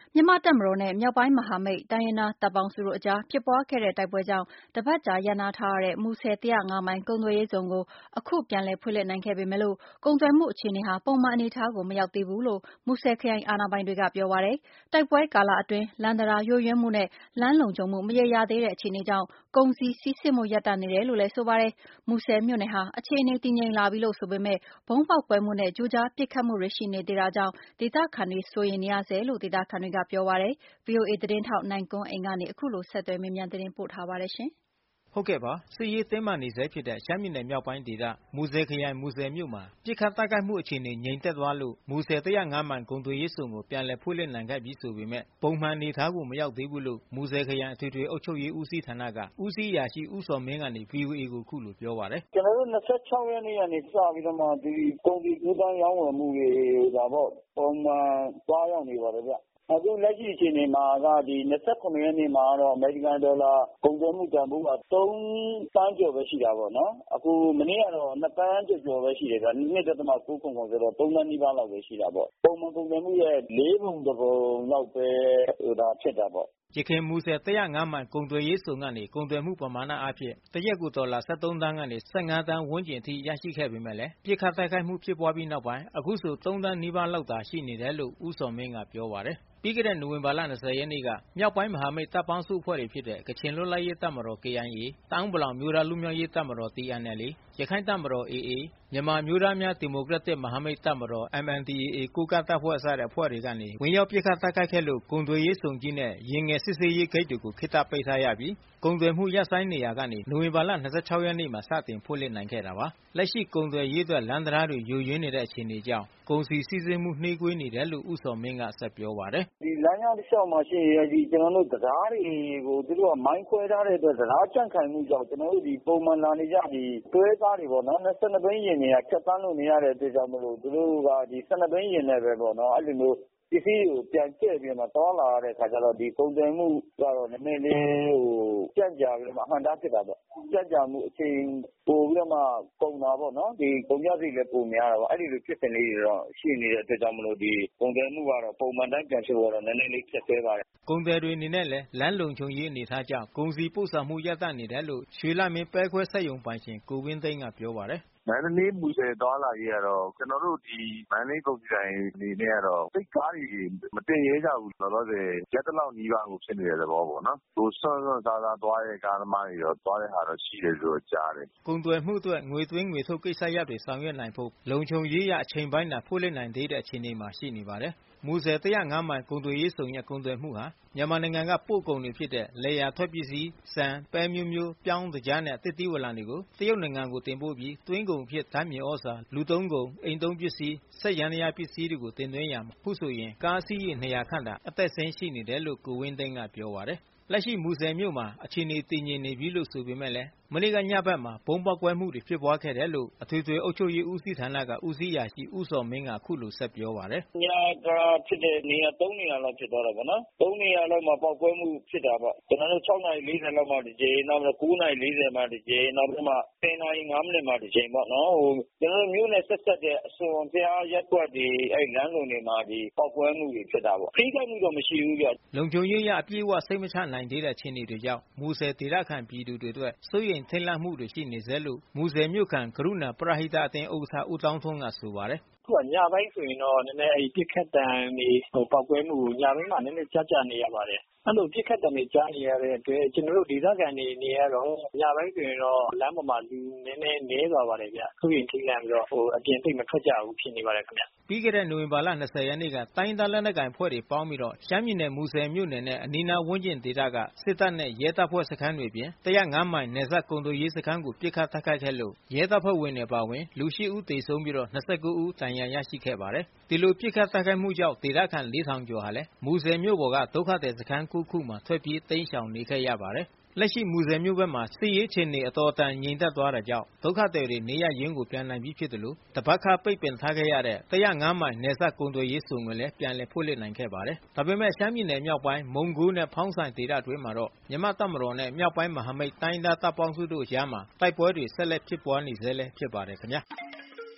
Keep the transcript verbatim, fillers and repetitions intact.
မြန်မာ့တပ်မတော်နဲ့မြောက်ပိုင်းမဟာမိတ်တိုင်းရင်းသားတပ်ပေါင်းစုတို့အကြားဖြစ်ပွားခဲ့တဲ့တိုက်ပွဲကြောင့်တပတ်ကြာရပ်နားထားရတဲ့မူဆယ် ၁၀၅ မိုင်ကုန်သွယ်ရေးဇုန်ကိုအခုပြန်လည်ဖွင့်လှစ်နိုင်ခဲ့ပေမဲ့လို့ကုန်သွယ်မှုအခြေအနေဟာပုံမှန်အနေအထားကိုမရောက်သေးဘူးလို့မူဆယ်ခရိုင်အာဏာပိုင်တွေကပြောပါတယ်။တိုက်ပွဲကာလအတွင်းလမ်းတံတားယိုယွင်းမှုနဲ့လမ်းလုံခြုံမှုမရေရာသေးတဲ့အခြေအနေကြောင့်ကုန်စည်စီးဆင်းမှုရပ်တန့်နေတယ်လို့လည်းဆိုပါတယ်။မူဆယ်မြို့နယ်ဟာအခြေအနေတည်ငြိမ်လာပြီလို့ဆိုပေမဲ့ဗုံးပေါက်ကွဲမှုနဲ့ကြိုးကြားပစ်ခတ်မှုတွေရှိနေသေးတာကြောင့်ဒေသခံတွေစိုးရိမ်နေရဆဲလို့ဒေသခံတွေကပြောပါတယ်။ ဗွီအိုအေသတင်းထောက်နိုင်ကွန်းအိန်ကနေအခုလိုဆက်သွယ်မေးမြန်းသတင်းပို့ထားပါတယ်ရှင်။ဟုတ်ကဲ့ပါစစ်ရေးတင်းမာနေဆဲဖြစ်တဲ့ရှမ်းပြည်နယ်မြောက်ပိုင်းဒေသမူဆယ်ခရိုင်မူဆယ်မြို့မှာပြစ်ခတ်တိုက်ခိုက်မှုအခြေအနေငြိမ်သက်သွားလို့မူဆယ် ၁၀၅ မိုင်ကုန်သွယ်ရေးစုံကိုပြန်လည်ဖွင့်လှစ်နိုင်ခဲ့ပြီဆိုပေမဲ့ပုံမှန်အနေအထားကိုမရောက်သေးဘူးလို့မူဆယ်ခရိုင်အထွေထွေအုပ်ချုပ်ရေးဦးစီးဌာနကဦးစီးအရာရှိဦးစောမင်းကနေ ဗွီအိုအေကိုအခုလိုပြောပါတယ်။ကျွန်တော်တို့၂၆ရက်နေ့ကနေစပြီးတော့မှဒီကုန်စည်ကူးသန်းရောင်းဝယ်မှုတွေဒါပေါ့ပုံမှန်သွားရောက်နေပါတယ်ဗျ။အခုလက်ရှိအခြေအနေမှာကဒီ၂၇ရက်နေ့မှာတော့အမေရိကန်ဒေါ်လာကုန်သွယ်မှုတန်ဖိုးက၃သန်းကျော်ပဲရှိတာပေါ့နော်အခုမနေ့ကတော့၂သန်းကျော်ကျော်ပဲရှိတယ်ဗျ၂.၉၇၇ဆိုတော့၃သန်းနီးပါးလောက်ပဲရှိတာပေါ့ပုံမှန်ကုန်သွယ်မှုရဲ့လေးပုံတစ်ပုံလောက်ပဲဟိုဒါဖြစ်တာပေါ့ယခင်မူဆယ် ၁၀၅ မိုင်ကုန်သွယ်ရေးစုံကနေကုန်သွယ်မှုပမာဏအားဖြင့်တရက်ကိုဒေါ်လာ၁၃သန်းကနေ၁၅သန်းဝန်းကျင်အထိရရှိခဲ့ပေမဲ့လည်းပြစ်ခတ်တိုက်ခိုက်မှုဖြစ်ပွားပြီးနောက်ပိုင်းအခုဆို၃သန်းနီးပါးလောက်သာရှိနေတယ်လို့ဦးစောမင်းကပြောပါတယ်။ပြီးခဲ့တဲ့နိုဝင်ဘာလ၂၀ရက်နေ့ကမြောက်ပိုင်းမဟာမိတ်တပ်ပေါင်းစုအဖွဲ့တွေဖြစ်တဲ့ကချင်လွတ်လပ်ရေးတပ်မတော် ကေအိုင်အေ တအာင်းပလောင်မျိုးသားလွတ်မြောက်ရေးတပ်မတော် တီအန်အယ်လ်အေ ရခိုင်တပ်မတော် အေအေ မြန်မာအမျိုးသားများဒီမိုကရက်တစ်မဟာမိတ်တပ်မတော် အမ်အန်ဒီအေအေ ကိုးကန့်တပ်ဖွဲ့စတဲ့အဖွဲ့တွေကနေဝင်ရောက်ပစ်ခတ်တိုက်ခိုက်ခဲ့လို့ကုန်သွယ်ရေးစုံကြီးနဲ့ယာဉ်ငယ်စစ်ဆေးရေးဂိတ်တွေကိုခေတ္တပိတ်ထားရပြီးကုန်သွယ်မှုရပ်ဆိုင်းနေရာကနေနိုဝင်ဘာလ၂၆ရက်နေ့မှာစတင်ဖွင့်လှစ်နိုင်ခဲ့တာပါ။လက်ရှိကုန်သွယ်ရေးအတွက်လမ်းတံတားတွေယိုယွင်းနေတဲ့အခြေအနေကြောင့်ကုန်စည်စီးဆင်းမှုနှေးကွေးနေတယ်လို့ဦးစောမင်းကဆက်ပြောပါတယ်။ဒီလမ်းကြောင်းတစ်လျှောက်မှာရှိနေတဲ့ဒီကျွန်တော်တို့တရားတွေကိုသူတို့ကမိုင်းခွဲထားတဲ့အတွက်တရားကြန့်ခိုင်မှုကြောင့်ကျွန်တော်တို့ဒီပုံမှန်လာနေကြဒီတွဲကားတွေပေါ့နော်၂၂ဘီးယာဉ်တွေကဖြတ်သန်းလို့နေရတဲ့အတွက်ကြောင့်မလို့သူတို့ကဒီ၁၂ဘီးယာဉ်နဲ့ပဲပေါ့နော်အဲ့လိုမျိုးပစ္စည်းကိုပြန်ကျဲ့ပြီးမှတောလာရတဲ့ခါကျတော့ဒီကုန်သွယ်မှုကတော့နည်းနည်းလေးဟိုကြက်ကြာပြီးမှအဟန့်တားဖြစ်တာပေါ့ကြက်ကြာမှုအချိန်ပို့ပြီးတော့မှကုန်တာပေါ့နော်ဒီကုန်ကြစိတ်လည်းပုံများတာပေါ့အဲ့ဒီလိုဖြစ်စဉ်လေးတွေတော့ရှိနေတဲ့အတွက်ကြောင့်မလို့ဒီကုန်သွယ်မှုကတော့ပုံမှန်တိုင်းပြန်ဖြစ်တော့နည်းနည်းလေးဖြစ်သေးပါတယ်ကုန်သည်တွေအနေနဲ့လည်းလမ်းလုံခြုံရေးအနေထားကြောင့်ကုန်စည်ပို့ဆောင်မှုရပ်တန့်နေတယ်လို့ရွှေလမင်းပဲခွဲစက်ရုံပိုင်ရှင်ကိုဝင်းသိန်းကပြောပါတယ်မန္တလေးမူဆယ်သွားလာရေးကတော့ကျွန်တော်တို့ဒီမန္တလေးကုန်စည်တိုင်းအနေနဲ့ကတော့စိတ်ကားတွေမတင်ရဲကြဘူးလောလောဆယ်ရက်တလောက်နီးပါးကိုဖြစ်နေတဲ့သဘောပေါ့နော်ဟိုဆွမ်းဆွမ်းစားစားသွားတဲ့ကားသမားတွေတော့သွားတဲ့ဟာတော့ရှိတယ်လို့ကြားတယ်ကုန်သွယ်မှုအတွက်ငွေသွင်းငွေထုတ်ကိစ္စရပ်တွေဆောင်ရွက်နိုင်ဖို့လုံခြုံရေးရအချိန်ပိုင်းသာဖွင့်လှစ်နိုင်သေးတဲ့အခြေအနေမှာရှိနေပါတယ်မူဆယ်၁၀၅မိုင်ကုန်သွယ်ရေးစုံရဲ့ကုန်သွယ်မှုဟာမြန်မာနိုင်ငံကပို့ကုန်တွေဖြစ်တဲ့လယ်ယာထွက်ပစ္စည်းဆန်ပဲမျိုးမျိုးပြောင်းသကြားနဲ့သစ်သီးဝလံတွေကိုတရုတ်နိုင်ငံကိုတင်ပို့ပြီးသွင်းကုန်ဖြစ်ဓာတ်မြေဩဇာလူသုံးကုန်အိမ်သုံးပစ္စည်းစက်ယန္တရားပစ္စည်းတွေကိုတင်သွင်းရမှာခုဆိုရင်ကားအစီးရေ၂၀၀ခန့်သာအသက်ဆင်းရှိနေတယ်လို့ကိုဝင်းသိန်းကပြောပါတယ်လက်ရှိမူဆယ်မြို့မှာအခြေအနေတည်ငြိမ်နေပြီလို့ဆိုပေမဲ့လည်းမနေ့ကညဘက်မှာဘုံပေါက်ကွဲမှုတွေဖြစ်ပွားခဲ့တယ်လို့အထွေထွေအုပ်ချုပ်ရေးဦးစီးဌာနကဦးစီးအရာရှိဦးစောမင်းကအခုလိုဆက်ပြောပါတယ်။ညကဖြစ်တဲ့နေရာ၃နေရာလောက်ဖြစ်သွားတာပေါ့နော်။၃နေရာလောက်မှာပေါက်ကွဲမှုဖြစ်တာပေါ့။ကျွန်တော်တို့၆နာရီ၄၀လောက်မှတစ်ကြိမ်နောက်ပြီး၉နာရီ၄၀မှတစ်ကြိမ်နောက်ပြီးမှ၁၀နာရီ၅မိနစ်မှတစ်ကြိမ်ပေါ့နော်။ဟိုကျွန်တော်တို့မြို့နယ်ဆက်ဆက်တဲ့အစွန်ဖျားရက်ွက်တွေအဲ့လမ်းလုံတွေမှာဒီပေါက်ကွဲမှုတွေဖြစ်တာပေါ့။ဖိခိုက်မှုတော့မရှိဘူးကြ။လုံခြုံရေးရအပြည့်အဝစိတ်မချနိုင်သေးတဲ့အခြေအနေတွေကြောင့်မူဆယ်ဒေသခံပြည်သူတွေအတွက်စိုးရိမ်ထိတ်လန့်မှုတွေရှိနေစေလို့မူဆယ်မြို့ခံကရုဏာပရဟိတအသင်းဥက္ကဋ္ဌဦးတောင်းထွန်းကဆိုပါတယ်ခုကညပိုင်းဆိုရင်တော့နည်းနည်းအဲ့ပြစ်ခတ်တံတွေဟိုပေါက်ကွဲမှုညပိုင်းမှာနည်းနည်းကြာကြာနေရပါတယ်အဲ့လိုပြစ်ခတ်တံတွေကြားနေရတဲ့အတွက်ကျွန်တော်တို့ဒေသခံတွေနေရတော့ညပိုင်းဆိုရင်တော့လမ်းပေါ်မှာလူနည်းနည်းနည်းသွားပါတယ်ဗျအခုရင်ထိလန့်ပြီးတော့ဟိုအပြင်သိမထွက်ကြဘူးဖြစ်နေပါတယ်ခင်ဗျပြီးခဲ့တဲ့နိုဝင်ဘာလ၂၀ရက်နေ့ကတိုင်းဒေသလက်နက်ကိုင်ဖွဲ့တွေပေါင်းပြီးတော့ရှမ်းပြည်နယ်မူဆယ်မြို့နယ်နဲ့အနီးနားဝန်းကျင်ဒေသကစစ်တပ်နဲ့ရဲတပ်ဖွဲ့စခန်းတွေပြင်၁၀၅မိုင်နယ်စပ်ကုန်သွယ်ရေးစခန်းကိုပစ်ခတ်တိုက်ခိုက်ခဲ့လို့ရဲတပ်ဖွဲ့ဝင်တွေပါဝင်လူ၈ဦးသေဆုံးပြီးတော့၂၉ဦးဒဏ်ရာရရှိခဲ့ပါတယ်ဒီလိုပစ်ခတ်တိုက်ခိုက်မှုကြောင့်ဒေသခံ၄ထောင်ကျော်ဟာလည်းမူဆယ်မြို့ပေါ်ကဒုက္ခသည်စခန်း၉ခုမှာထွက်ပြေးတိမ်းရှောင်နေခဲ့ရပါတယ်လက်ရှိမူဆယ်မြို့ဘက်မှာစစ်ရေးအခြေအနေအတော်တန်ငြိမ်သက်သွားတာကြောင့်ဒုက္ခသည်တွေနေရရင်းကိုပြန်နိုင်ပြီးဖြစ်တယ်လို့တပတ်ခါပိတ်ပင်ထားခဲ့ရတဲ့၁၀၅မိုင်နယ်စပ်ကုန်သွယ်ရေးစုံကိုလည်းပြန်လည်ဖွင့်လှစ်နိုင်ခဲ့ပါတယ်ဒါပေမဲ့ရှမ်းပြည်နယ်မြောက်ပိုင်းမုံကိုးနဲ့ဖောင်းဆိုင်ဒေသတွင်းမှာတော့မြန်မာတပ်မတော်နဲ့မြောက်ပိုင်းမဟာမိတ်တိုင်းဒေသတပ်ပေါင်းစုတို့ကြားမှာတိုက်ပွဲတွေဆက်လက်ဖြစ်ပွားနေဆဲလည်းဖြစ်ပါတယ်ခင်ဗျာ